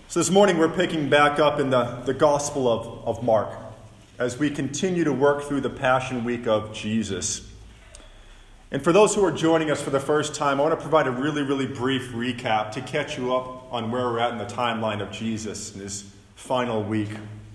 So this morning we're picking back up in the Gospel of Mark as we continue to work through the Passion Week of Jesus. And for those who are joining us for the first time, I want to provide a really brief recap to catch you up on where we're at in the timeline of Jesus in his final week.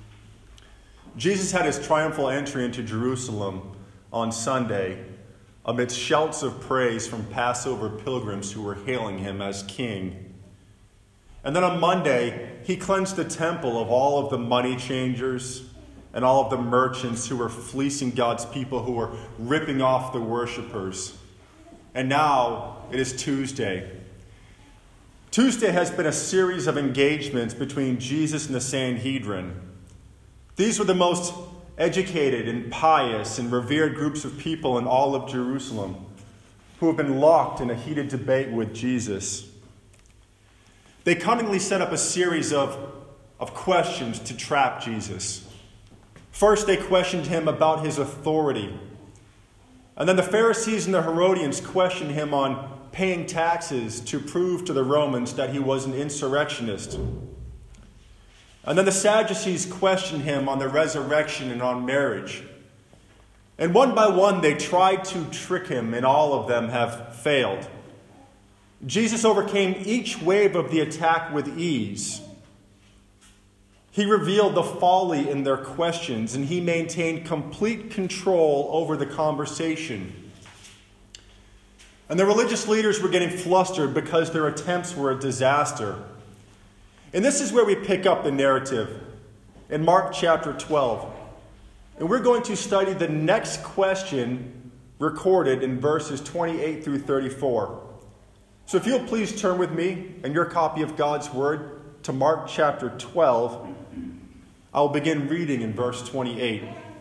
Jesus had his triumphal entry into Jerusalem on Sunday amidst shouts of praise from Passover pilgrims who were hailing him as king. And then on Monday, he cleansed the temple of all of the money changers and all of the merchants who were fleecing God's people, who were ripping off the worshipers. And now it is Tuesday. Tuesday has been a series of engagements between Jesus and the Sanhedrin. These were the most educated and pious and revered groups of people in all of Jerusalem who have been locked in a heated debate with Jesus. They cunningly set up a series of questions to trap Jesus. First, they questioned him about his authority. And then the Pharisees and the Herodians questioned him on paying taxes to prove to the Romans that he was an insurrectionist. And then the Sadducees questioned him on the resurrection and on marriage. And one by one, they tried to trick him, and all of them have failed. Jesus overcame each wave of the attack with ease. He revealed the folly in their questions, and he maintained complete control over the conversation. And the religious leaders were getting flustered because their attempts were a disaster. And this is where we pick up the narrative in Mark chapter 12. And we're going to study the next question recorded in verses 28 through 34. So if you'll please turn with me in your copy of God's Word to Mark chapter 12, I will begin reading in verse 28.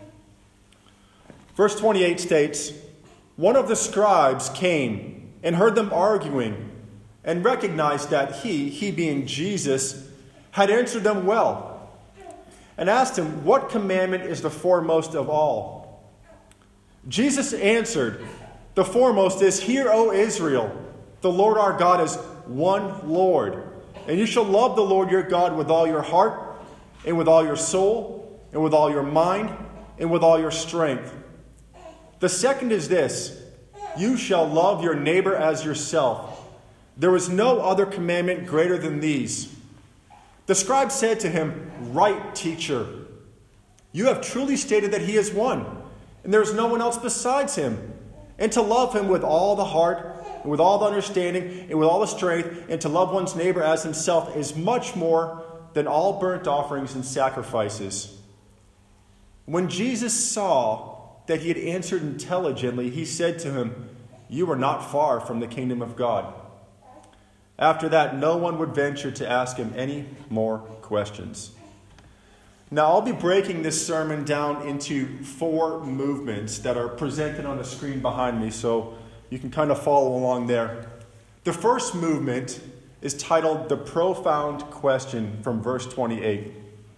Verse 28 states, "One of the scribes came and heard them arguing and recognized that he being Jesus, had answered them well, and asked him, 'What commandment is the foremost of all?' Jesus answered, 'The foremost is, Hear, O Israel, the Lord our God is one Lord, and you shall love the Lord your God with all your heart, and with all your soul, and with all your mind, and with all your strength. The second is this, you shall love your neighbor as yourself. There is no other commandment greater than these.' The scribe said to him, 'Right, teacher. You have truly stated that he is one, and there is no one else besides him. And to love him with all the heart, and with all the understanding, and with all the strength, and to love one's neighbor as himself is much more than all burnt offerings and sacrifices.' When Jesus saw that he had answered intelligently, he said to him, 'You are not far from the kingdom of God.' After that, no one would venture to ask him any more questions." Now, I'll be breaking this sermon down into 4 movements that are presented on the screen behind me, so you can kind of follow along there. The first movement is titled "The Profound Question" from verse 28.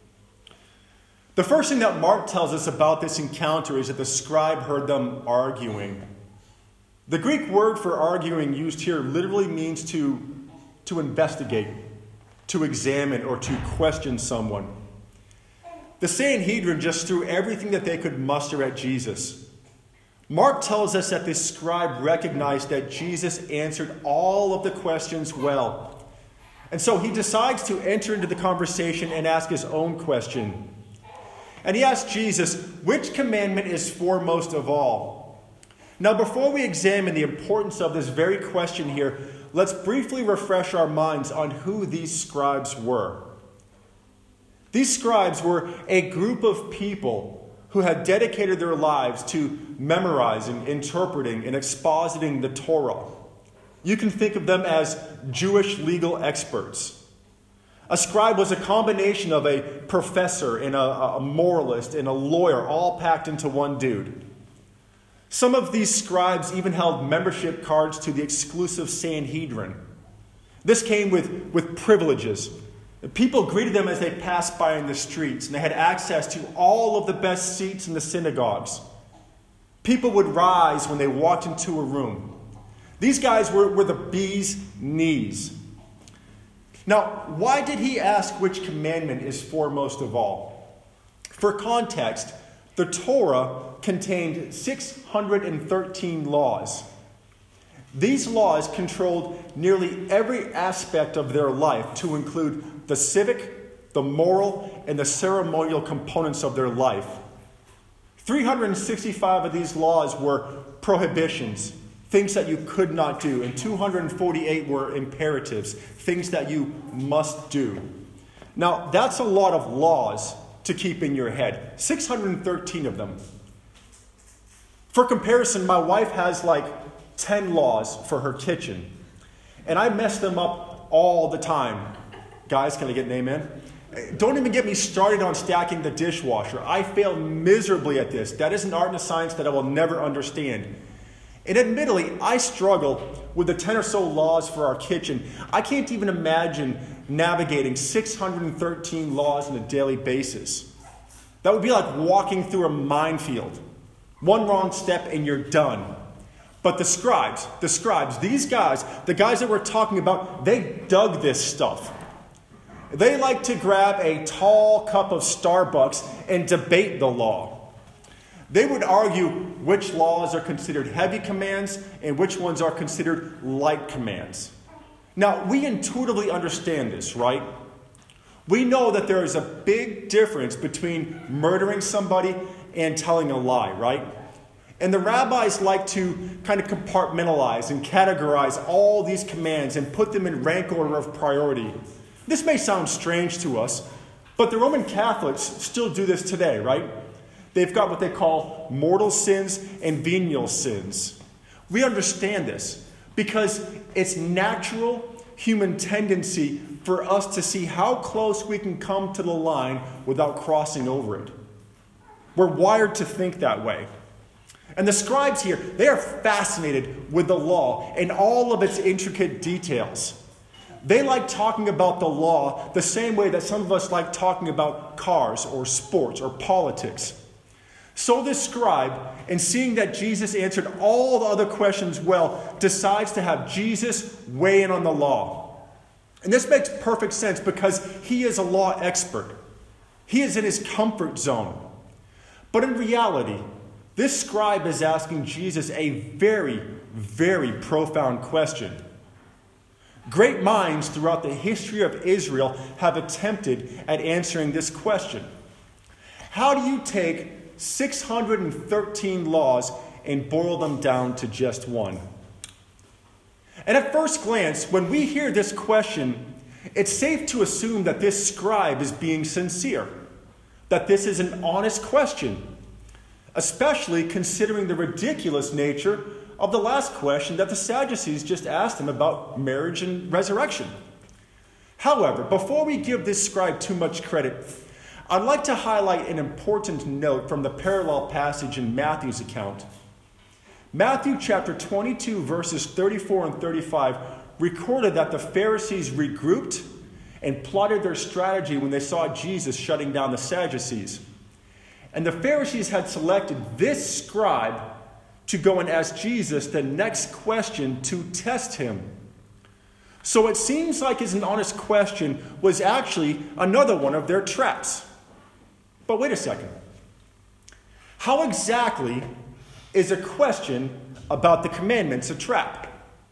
The first thing that Mark tells us about this encounter is that the scribe heard them arguing. The Greek word for arguing used here literally means to investigate, to examine, or to question someone. The Sanhedrin just threw everything that they could muster at Jesus. Mark tells us that this scribe recognized that Jesus answered all of the questions well. And so he decides to enter into the conversation and ask his own question. And he asks Jesus, "Which commandment is foremost of all?" Now, before we examine the importance of this very question here, let's briefly refresh our minds on who these scribes were. These scribes were a group of people who had dedicated their lives to memorizing, interpreting, and expositing the Torah. You can think of them as Jewish legal experts. A scribe was a combination of a professor and a moralist and a lawyer, all packed into one dude. Some of these scribes even held membership cards to the exclusive Sanhedrin. This came with privileges. People greeted them as they passed by in the streets, and they had access to all of the best seats in the synagogues. People would rise when they walked into a room. These guys were the bee's knees. Now, why did he ask which commandment is foremost of all? For context, the Torah contained 613 laws. These laws controlled nearly every aspect of their life, to include the civic, the moral, and the ceremonial components of their life. 365 of these laws were prohibitions, things that you could not do, and 248 were imperatives, things that you must do. Now, that's a lot of laws to keep in your head. 613 of them. For comparison, my wife has like 10 laws for her kitchen, and I mess them up all the time. Guys, can I get an amen? Don't even get me started on stacking the dishwasher. I fail miserably at this. That is an art and a science that I will never understand. And admittedly, I struggle with the 10 or so laws for our kitchen. I can't even imagine navigating 613 laws on a daily basis. That would be like walking through a minefield. One wrong step and you're done. But the scribes, these guys, the guys that we're talking about, they dug this stuff. They like to grab a tall cup of Starbucks and debate the law. They would argue which laws are considered heavy commands and which ones are considered light commands. Now, we intuitively understand this, right? We know that there is a big difference between murdering somebody and telling a lie, right? And the rabbis like to kind of compartmentalize and categorize all these commands and put them in rank order of priority. This may sound strange to us, but the Roman Catholics still do this today, right? They've got what they call mortal sins and venial sins. We understand this because it's natural human tendency for us to see how close we can come to the line without crossing over it. We're wired to think that way. And the scribes here, they are fascinated with the law and all of its intricate details. They like talking about the law the same way that some of us like talking about cars or sports or politics. So this scribe, in seeing that Jesus answered all the other questions well, decides to have Jesus weigh in on the law. And this makes perfect sense because he is a law expert. He is in his comfort zone. But in reality, this scribe is asking Jesus a very, very profound question. Great minds throughout the history of Israel have attempted at answering this question. How do you take 613 laws and boil them down to just one? And at first glance, when we hear this question, it's safe to assume that this scribe is being sincere, that this is an honest question, especially considering the ridiculous nature of the last question that the Sadducees just asked him about marriage and resurrection. However, before we give this scribe too much credit, I'd like to highlight an important note from the parallel passage in Matthew's account. Matthew chapter 22, verses 34 and 35 recorded that the Pharisees regrouped and plotted their strategy when they saw Jesus shutting down the Sadducees. And the Pharisees had selected this scribe to go and ask Jesus the next question to test him. So it seems like his honest question was actually another one of their traps. But wait a second. How exactly is a question about the commandments a trap?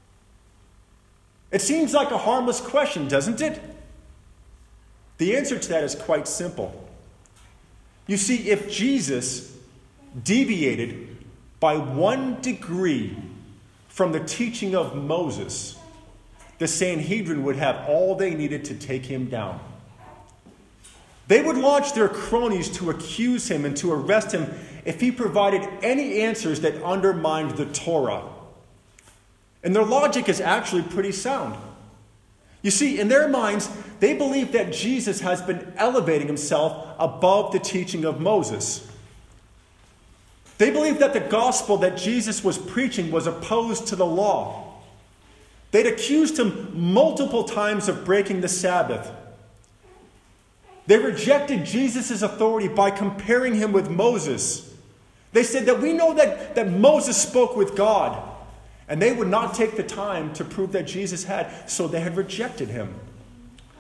It seems like a harmless question, doesn't it? The answer to that is quite simple. You see, if Jesus deviated by 1 degree from the teaching of Moses, the Sanhedrin would have all they needed to take him down. They would launch their cronies to accuse him and to arrest him if he provided any answers that undermined the Torah. And their logic is actually pretty sound. You see, in their minds, they believe that Jesus has been elevating himself above the teaching of Moses. They believed that the gospel that Jesus was preaching was opposed to the law. They'd accused him multiple times of breaking the Sabbath. They rejected Jesus' authority by comparing him with Moses. They said that we know that Moses spoke with God, and they would not take the time to prove that Jesus had, so they had rejected him.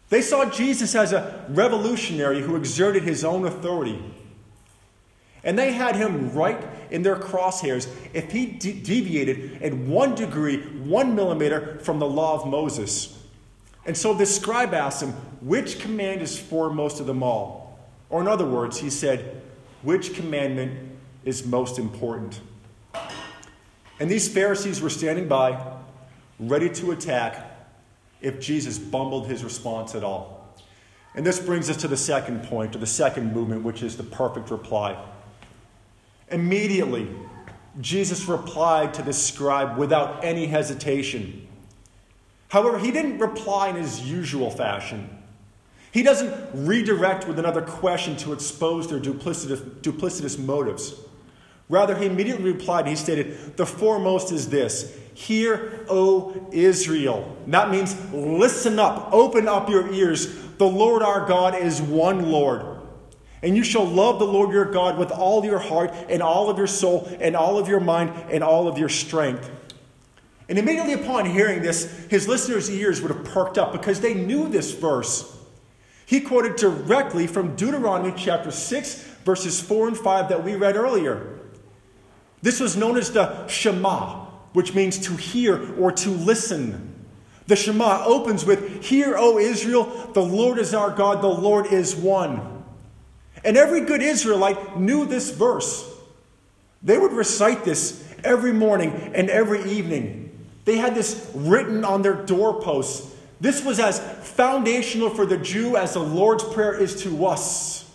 They saw Jesus as a revolutionary who exerted his own authority. And they had him right in their crosshairs if he deviated in 1 degree, 1 millimeter from the law of Moses. And so this scribe asked him, which command is foremost of them all? Or in other words, he said, which commandment is most important? And these Pharisees were standing by, ready to attack if Jesus bumbled his response at all. And this brings us to the second point, or the second movement, which is the perfect reply. Immediately, Jesus replied to the scribe without any hesitation. However, he didn't reply in his usual fashion. He doesn't redirect with another question to expose their duplicitous motives. Rather, he immediately replied and he stated, the foremost is this: hear, O Israel. And that means listen up, open up your ears. The Lord our God is one Lord. And you shall love the Lord your God with all your heart and all of your soul and all of your mind and all of your strength. And immediately upon hearing this, his listeners' ears would have perked up because they knew this verse. He quoted directly from Deuteronomy chapter 6, verses 4 and 5 that we read earlier. This was known as the Shema, which means to hear or to listen. The Shema opens with, hear, O Israel, the Lord is our God, the Lord is one. And every good Israelite knew this verse. They would recite this every morning and every evening. They had this written on their doorposts. This was as foundational for the Jew as the Lord's Prayer is to us.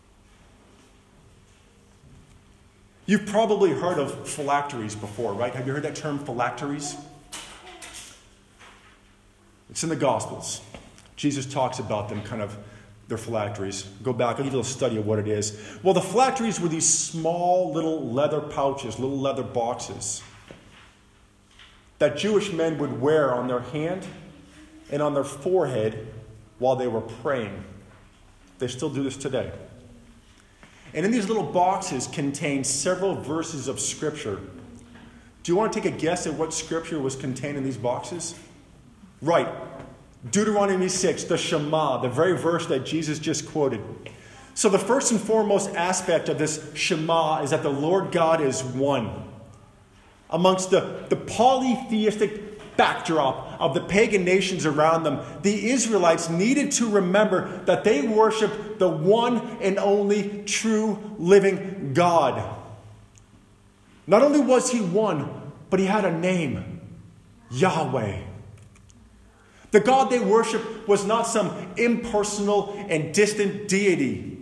You've probably heard of phylacteries before, right? Have you heard that term, phylacteries? It's in the Gospels. Jesus talks about them, kind of their phylacteries. Go back, I'll give you a little study of what it is. Well, the phylacteries were these small little leather pouches, little leather boxes that Jewish men would wear on their hand and on their forehead while they were praying. They still do this today. And in these little boxes contain several verses of Scripture. Do you want to take a guess at what Scripture was contained in these boxes? Right. Deuteronomy 6, the Shema, the very verse that Jesus just quoted. So the first and foremost aspect of this Shema is that the Lord God is one. Amongst the polytheistic backdrop of the pagan nations around them, the Israelites needed to remember that they worshiped the one and only true living God. Not only was he one, but he had a name, Yahweh. The God they worshiped was not some impersonal and distant deity.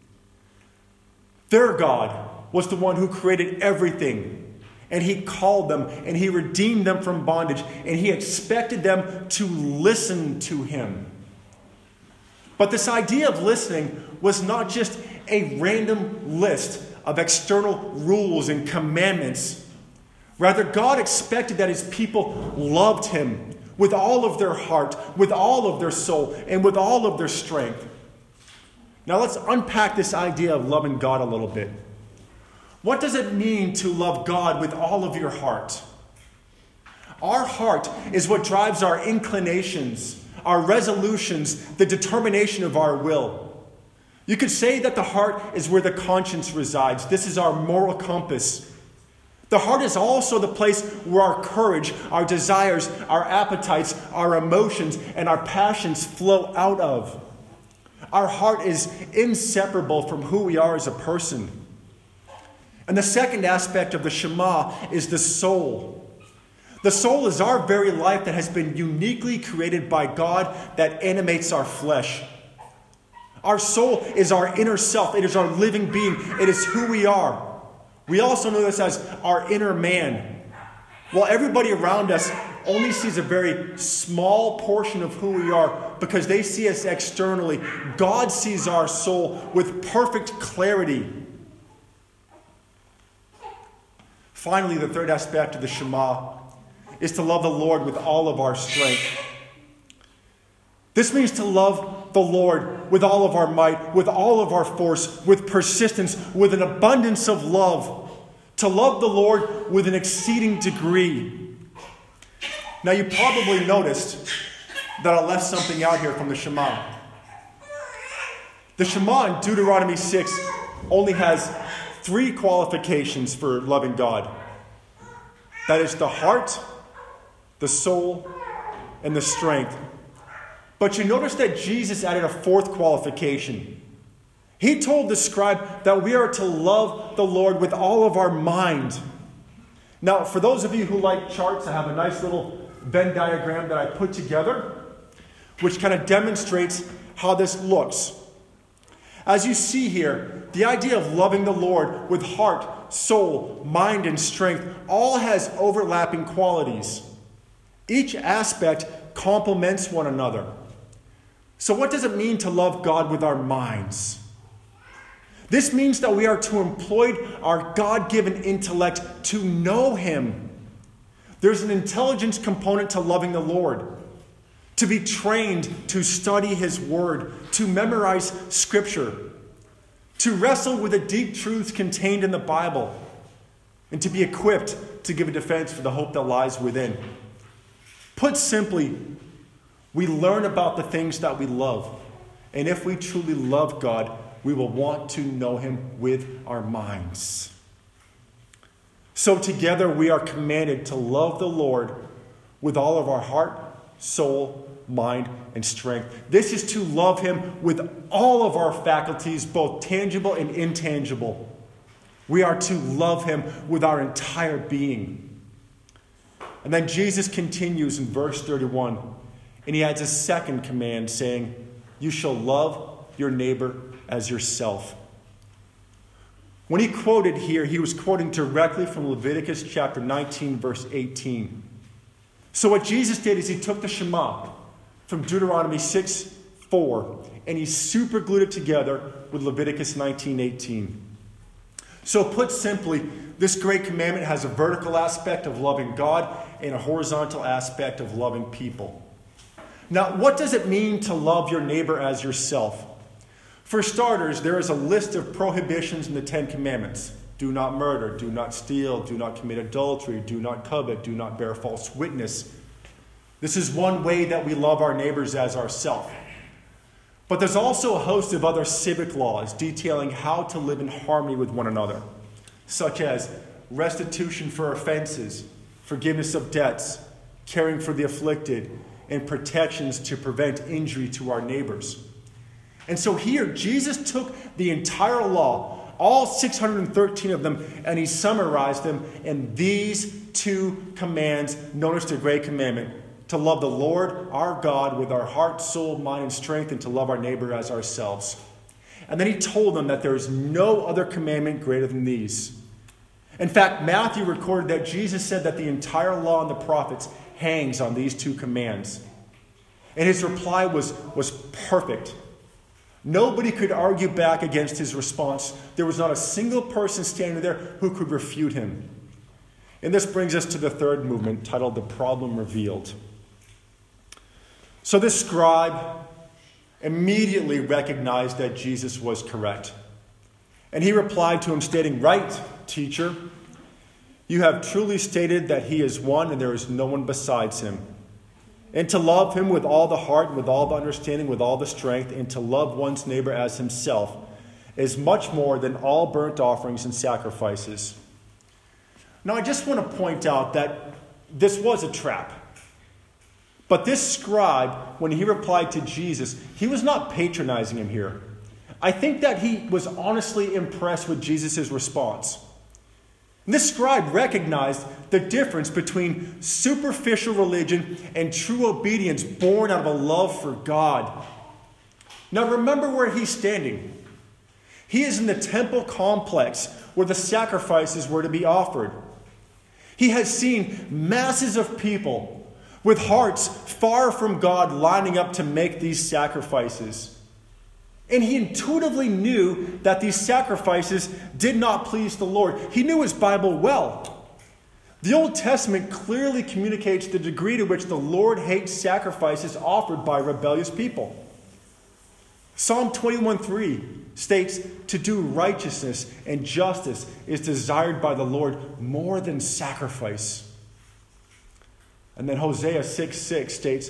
Their God was the one who created everything. And he called them and he redeemed them from bondage. And he expected them to listen to him. But this idea of listening was not just a random list of external rules and commandments. Rather, God expected that his people loved him with all of their heart, with all of their soul, and with all of their strength. Now let's unpack this idea of loving God a little bit. What does it mean to love God with all of your heart? Our heart is what drives our inclinations, our resolutions, the determination of our will. You could say that the heart is where the conscience resides. This is our moral compass. The heart is also the place where our courage, our desires, our appetites, our emotions, and our passions flow out of. Our heart is inseparable from who we are as a person. And the second aspect of the Shema is the soul. The soul is our very life that has been uniquely created by God that animates our flesh. Our soul is our inner self. It is our living being. It is who we are. We also know this as our inner man. While everybody around us only sees a very small portion of who we are because they see us externally, God sees our soul with perfect clarity. Finally, the third aspect of the Shema is to love the Lord with all of our strength. This means to love the Lord with all of our might, with all of our force, with persistence, with an abundance of love. To love the Lord with an exceeding degree. Now you probably noticed that I left something out here from the Shema. The Shema in Deuteronomy 6 only has 3 qualifications for loving God. That is the heart, the soul, and the strength. But you notice that Jesus added a 4th qualification. He told the scribe that we are to love the Lord with all of our mind. Now, for those of you who like charts, I have a nice little Venn diagram that I put together, which kind of demonstrates how this looks. As you see here, the idea of loving the Lord with heart, soul, mind, and strength all has overlapping qualities. Each aspect complements one another. So what does it mean to love God with our minds? This means that we are to employ our God-given intellect to know Him. There's an intelligence component to loving the Lord. To be trained to study His Word, to memorize Scripture, to wrestle with the deep truths contained in the Bible, and to be equipped to give a defense for the hope that lies within. Put simply, we learn about the things that we love. And if we truly love God, we will want to know Him with our minds. So together we are commanded to love the Lord with all of our heart, soul, mind, and strength. This is to love Him with all of our faculties, both tangible and intangible. We are to love Him with our entire being. And then Jesus continues in verse 31, and He adds a second command saying, you shall love your neighbor as yourself. When he quoted here, he was quoting directly from Leviticus chapter 19, verse 18. So what Jesus did is he took the Shema from Deuteronomy 6:4, and he superglued it together with Leviticus 19:18. So put simply, this great commandment has a vertical aspect of loving God and a horizontal aspect of loving people. Now, what does it mean to love your neighbor as yourself? For starters, there is a list of prohibitions in the 10 Commandments. Do not murder, do not steal, do not commit adultery, do not covet, do not bear false witness. This is one way that we love our neighbors as ourselves. But there's also a host of other civic laws detailing how to live in harmony with one another, such as restitution for offenses, forgiveness of debts, caring for the afflicted, and protections to prevent injury to our neighbors. And so here, Jesus took the entire law, all 613 of them, and he summarized them in these 2 commands known as the Great Commandment: to love the Lord our God with our heart, soul, mind, and strength, and to love our neighbor as ourselves. And then he told them that there is no other commandment greater than these. In fact, Matthew recorded that Jesus said that the entire law and the prophets hangs on these 2 commands. And his reply was perfect. Nobody could argue back against his response. There was not a single person standing there who could refute him. And this brings us to the third movement, titled The Problem Revealed. So this scribe immediately recognized that Jesus was correct. And he replied to him stating, "Right, teacher, you have truly stated that he is one and there is no one besides him. And to love him with all the heart, with all the understanding, with all the strength, and to love one's neighbor as himself is much more than all burnt offerings and sacrifices." Now, I just want to point out that this was a trap. But this scribe, when he replied to Jesus, he was not patronizing him here. I think that he was honestly impressed with Jesus' response. This scribe recognized the difference between superficial religion and true obedience born out of a love for God. Now remember where he's standing. He is in the temple complex where the sacrifices were to be offered. He has seen masses of people with hearts far from God lining up to make these sacrifices. And he intuitively knew that these sacrifices did not please the Lord. He knew his Bible well. The Old Testament clearly communicates the degree to which the Lord hates sacrifices offered by rebellious people. Psalm 21:3 states, "To do righteousness and justice is desired by the Lord more than sacrifice." And then Hosea 6:6 states,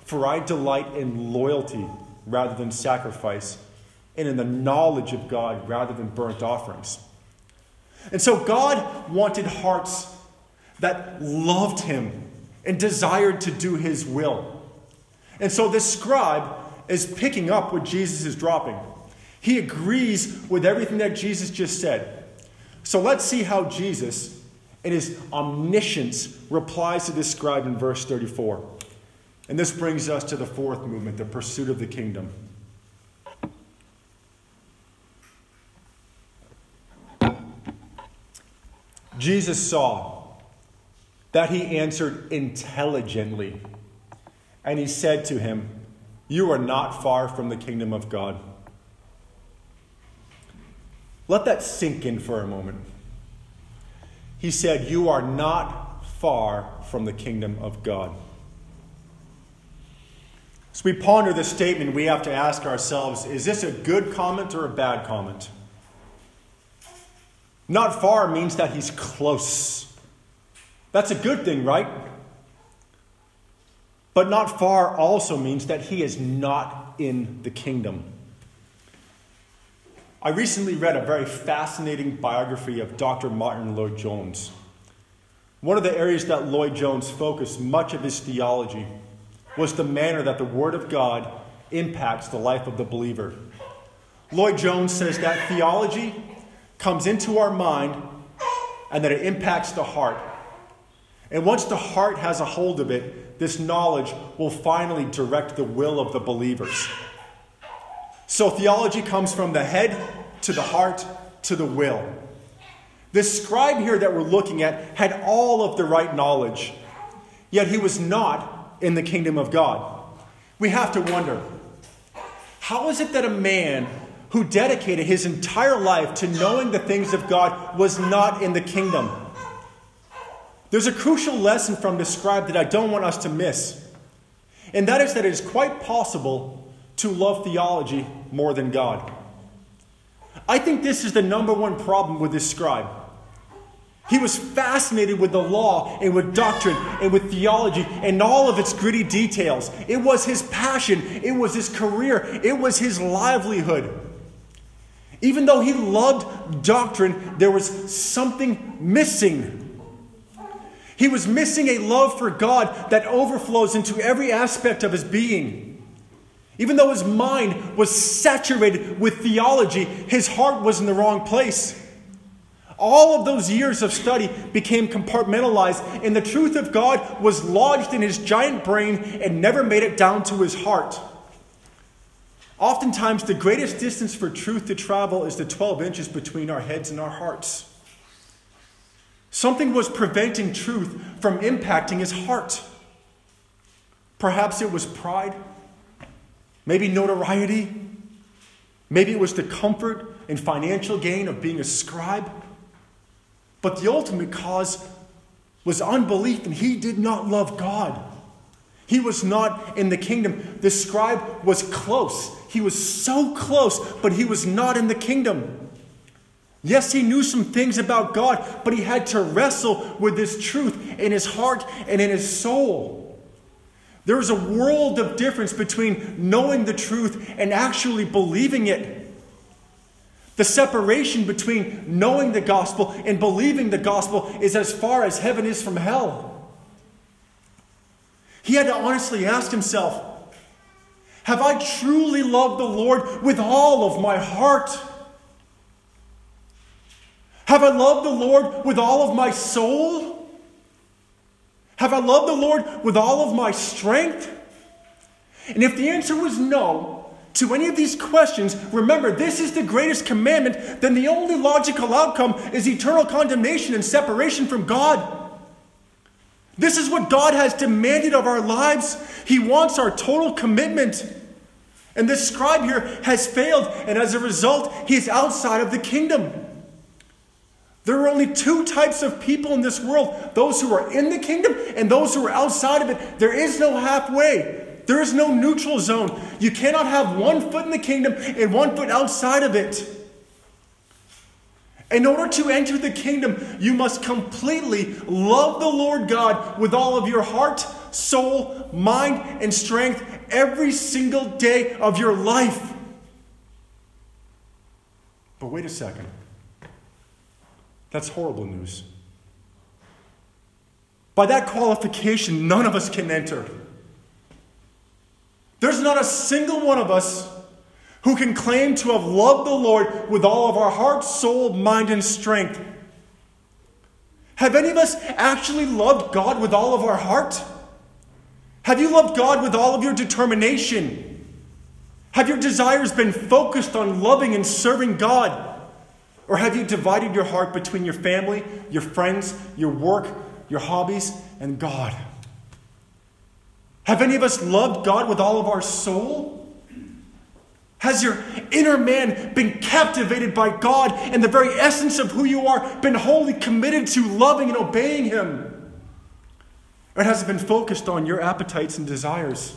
For I delight in loyalty rather than sacrifice, and in the knowledge of God rather than burnt offerings. And so God wanted hearts that loved him and desired to do his will. And so this scribe is picking up what Jesus is dropping. He agrees with everything that Jesus just said. So let's see how Jesus, in his omniscience, replies to this scribe in verse 34. And this brings us to the fourth movement, the pursuit of the kingdom. Jesus saw that he answered intelligently, and he said to him, "You are not far from the kingdom of God." Let that sink in for a moment. He said, "You are not far from the kingdom of God." As we ponder this statement, we have to ask ourselves, is this a good comment or a bad comment? Not far means that he's close. That's a good thing, right? But not far also means that he is not in the kingdom. I recently read a very fascinating biography of Dr. Martin Lloyd-Jones. One of the areas that Lloyd-Jones focused much of his theology was the manner that the Word of God impacts the life of the believer. Lloyd-Jones says that theology comes into our mind and that it impacts the heart. And once the heart has a hold of it, this knowledge will finally direct the will of the believers. So theology comes from the head to the heart to the will. This scribe here that we're looking at had all of the right knowledge, yet he was not in the kingdom of God. We have to wonder, how is it that a man who dedicated his entire life to knowing the things of God was not in the kingdom? There's a crucial lesson from this scribe that I don't want us to miss. And that is that it is quite possible to love theology more than God. I think this is the number one problem with this scribe. He was fascinated with the law and with doctrine and with theology and all of its gritty details. It was his passion. It was his career. It was his livelihood. Even though he loved doctrine, there was something missing. He was missing a love for God that overflows into every aspect of his being. Even though his mind was saturated with theology, his heart was in the wrong place. All of those years of study became compartmentalized, and the truth of God was lodged in his giant brain and never made it down to his heart. Oftentimes, the greatest distance for truth to travel is the 12 inches between our heads and our hearts. Something was preventing truth from impacting his heart. Perhaps it was pride, maybe notoriety, maybe it was the comfort and financial gain of being a scribe. But the ultimate cause was unbelief, and he did not love God. He was not in the kingdom. The scribe was close. He was so close, but he was not in the kingdom. Yes, he knew some things about God, but he had to wrestle with this truth in his heart and in his soul. There is a world of difference between knowing the truth and actually believing it. The separation between knowing the gospel and believing the gospel is as far as heaven is from hell. He had to honestly ask himself, have I truly loved the Lord with all of my heart? Have I loved the Lord with all of my soul? Have I loved the Lord with all of my strength? And if the answer was no to any of these questions, remember, this is the greatest commandment, then the only logical outcome is eternal condemnation and separation from God. This is what God has demanded of our lives. He wants our total commitment. And this scribe here has failed, and as a result, he is outside of the kingdom. There are only two types of people in this world, those who are in the kingdom and those who are outside of it. There is no halfway. There is no neutral zone. You cannot have one foot in the kingdom and one foot outside of it. In order to enter the kingdom, you must completely love the Lord God with all of your heart, soul, mind, and strength every single day of your life. But wait a second. That's horrible news. By that qualification, none of us can enter. There's not a single one of us who can claim to have loved the Lord with all of our heart, soul, mind, and strength. Have any of us actually loved God with all of our heart? Have you loved God with all of your determination? Have your desires been focused on loving and serving God? Or have you divided your heart between your family, your friends, your work, your hobbies, and God? Have any of us loved God with all of our soul? Has your inner man been captivated by God and the very essence of who you are, been wholly committed to loving and obeying Him? Or has it been focused on your appetites and desires?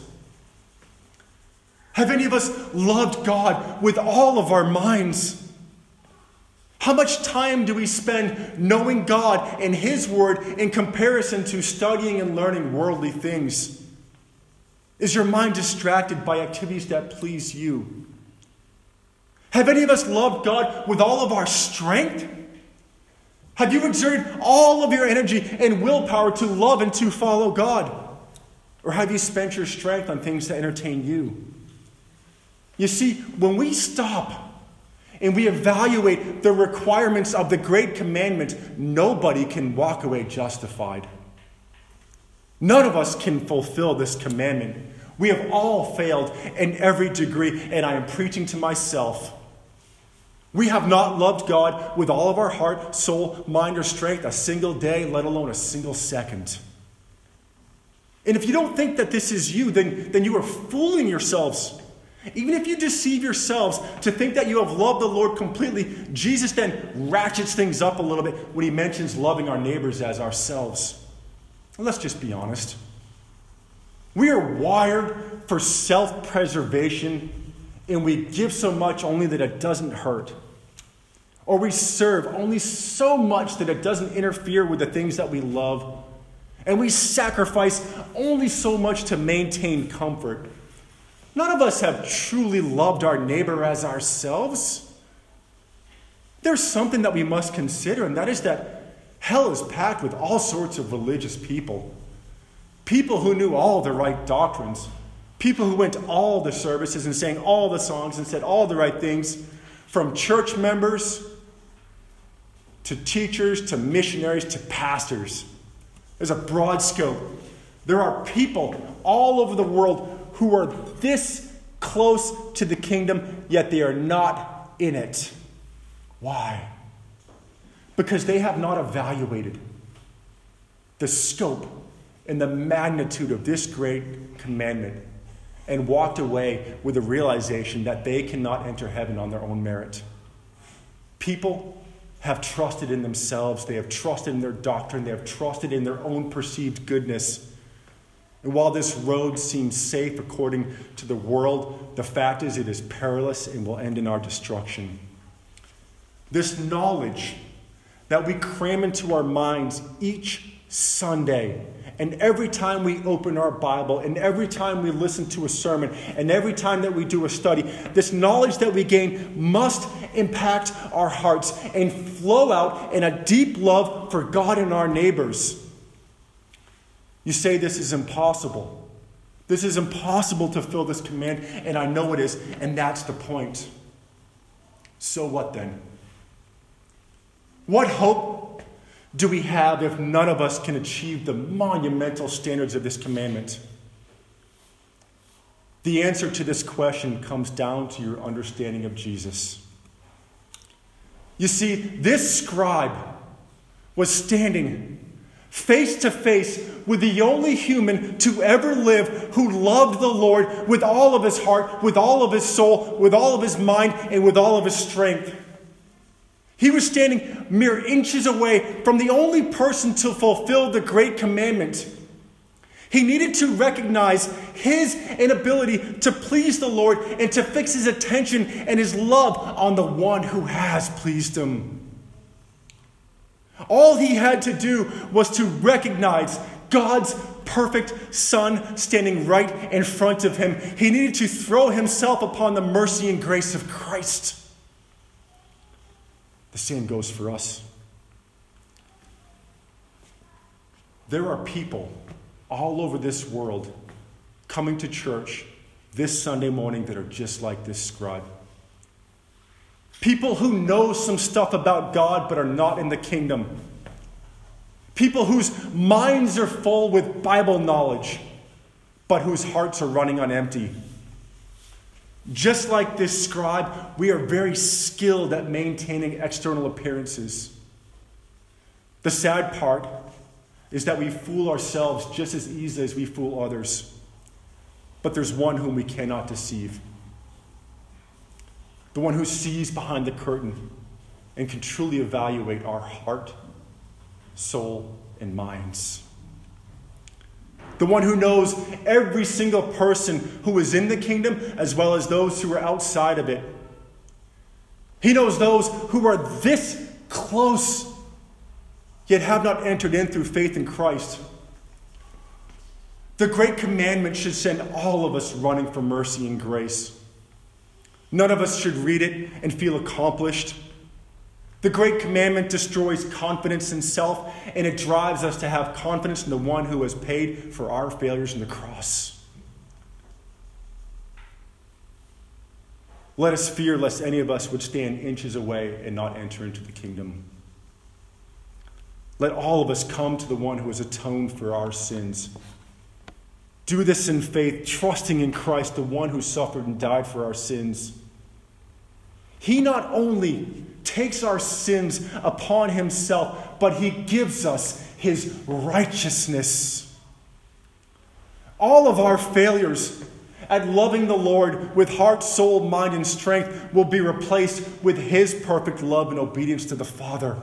Have any of us loved God with all of our minds? How much time do we spend knowing God and His Word in comparison to studying and learning worldly things? Is your mind distracted by activities that please you? Have any of us loved God with all of our strength? Have you exerted all of your energy and willpower to love and to follow God? Or have you spent your strength on things that entertain you? You see, when we stop and we evaluate the requirements of the Great Commandment, nobody can walk away justified. None of us can fulfill this commandment. We have all failed in every degree, and I am preaching to myself. We have not loved God with all of our heart, soul, mind, or strength a single day, let alone a single second. And if you don't think that this is you, then you are fooling yourselves. Even if you deceive yourselves to think that you have loved the Lord completely, Jesus then ratchets things up a little bit when He mentions loving our neighbors as ourselves. And let's just be honest. We are wired for self-preservation, and we give so much only that it doesn't hurt. Or we serve only so much that it doesn't interfere with the things that we love. And we sacrifice only so much to maintain comfort. None of us have truly loved our neighbor as ourselves. There's something that we must consider, and that is that hell is packed with all sorts of religious people. People who knew all the right doctrines. People who went to all the services and sang all the songs and said all the right things. From church members to teachers to missionaries to pastors. There's a broad scope. There are people all over the world who are this close to the kingdom, yet they are not in it. Why? Because they have not evaluated the scope and the magnitude of this great commandment and walked away with the realization that they cannot enter heaven on their own merit. People have trusted in themselves. They have trusted in their doctrine. They have trusted in their own perceived goodness. And while this road seems safe according to the world, the fact is it is perilous and will end in our destruction. This knowledge that we cram into our minds each Sunday, and every time we open our Bible, and every time we listen to a sermon, and every time that we do a study, this knowledge that we gain must impact our hearts and flow out in a deep love for God and our neighbors. You say this is impossible. This is impossible to fulfill this command, and I know it is, and that's the point. So what then? What hope do we have if none of us can achieve the monumental standards of this commandment? The answer to this question comes down to your understanding of Jesus. You see, this scribe was standing face to face with the only human to ever live who loved the Lord with all of his heart, with all of his soul, with all of his mind, and with all of his strength. He was standing mere inches away from the only person to fulfill the great commandment. He needed to recognize his inability to please the Lord and to fix his attention and his love on the one who has pleased him. All he had to do was to recognize God's perfect Son standing right in front of him. He needed to throw himself upon the mercy and grace of Christ. The same goes for us. There are people all over this world coming to church this Sunday morning that are just like this scribe. People who know some stuff about God but are not in the kingdom. People whose minds are full with Bible knowledge but whose hearts are running on empty. Just like this scribe, we are very skilled at maintaining external appearances. The sad part is that we fool ourselves just as easily as we fool others. But there's one whom we cannot deceive. The one who sees behind the curtain and can truly evaluate our heart, soul, and minds. The one who knows every single person who is in the kingdom as well as those who are outside of it. He knows those who are this close yet have not entered in through faith in Christ. The great commandment should send all of us running for mercy and grace. None of us should read it and feel accomplished. The great commandment destroys confidence in self, and it drives us to have confidence in the one who has paid for our failures on the cross. Let us fear lest any of us would stand inches away and not enter into the kingdom. Let all of us come to the one who has atoned for our sins. Do this in faith, trusting in Christ, the one who suffered and died for our sins. He not only takes our sins upon himself, but he gives us his righteousness. All of our failures at loving the Lord with heart, soul, mind, and strength will be replaced with his perfect love and obedience to the Father.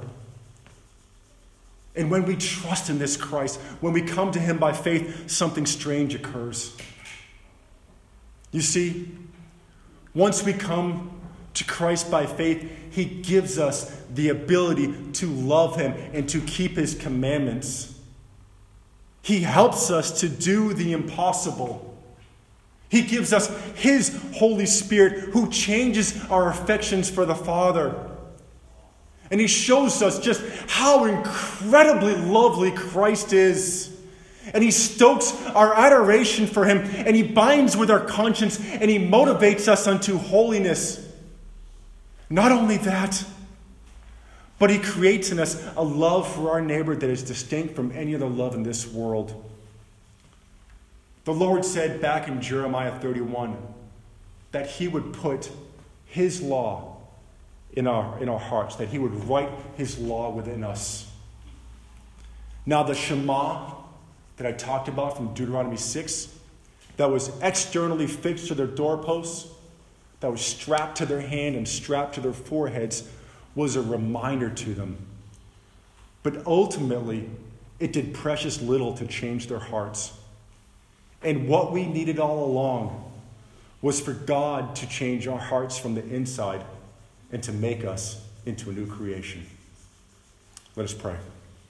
And when we trust in this Christ, when we come to him by faith, something strange occurs. You see, once we come to Christ by faith, he gives us the ability to love him and to keep his commandments. He helps us to do the impossible. He gives us his Holy Spirit who changes our affections for the Father. And he shows us just how incredibly lovely Christ is. And he stokes our adoration for him, and he binds with our conscience, and he motivates us unto holiness. Not only that, but he creates in us a love for our neighbor that is distinct from any other love in this world. The Lord said back in Jeremiah 31 that he would put his law in our hearts, that he would write his law within us. Now the Shema that I talked about from Deuteronomy 6, that was externally fixed to their doorposts, that was strapped to their hand and strapped to their foreheads, was a reminder to them. But ultimately, it did precious little to change their hearts. And what we needed all along was for God to change our hearts from the inside and to make us into a new creation. Let us pray.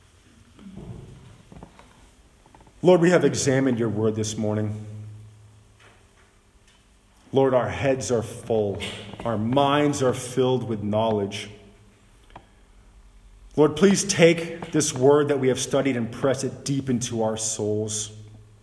Lord, we have examined your word this morning. Lord, our heads are full. Our minds are filled with knowledge. Lord, please take this word that we have studied and press it deep into our souls.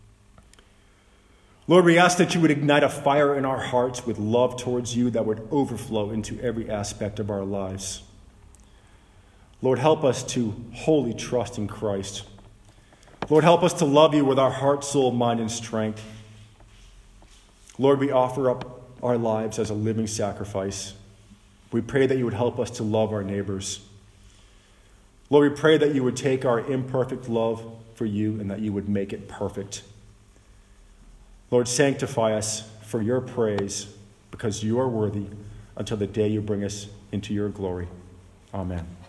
Lord, we ask that you would ignite a fire in our hearts with love towards you that would overflow into every aspect of our lives. Lord, help us to wholly trust in Christ. Lord, help us to love you with our heart, soul, mind, and strength. Lord, we offer up our lives as a living sacrifice. We pray that you would help us to love our neighbors. Lord, we pray that you would take our imperfect love for you and that you would make it perfect. Lord, sanctify us for your praise because you are worthy until the day you bring us into your glory. Amen.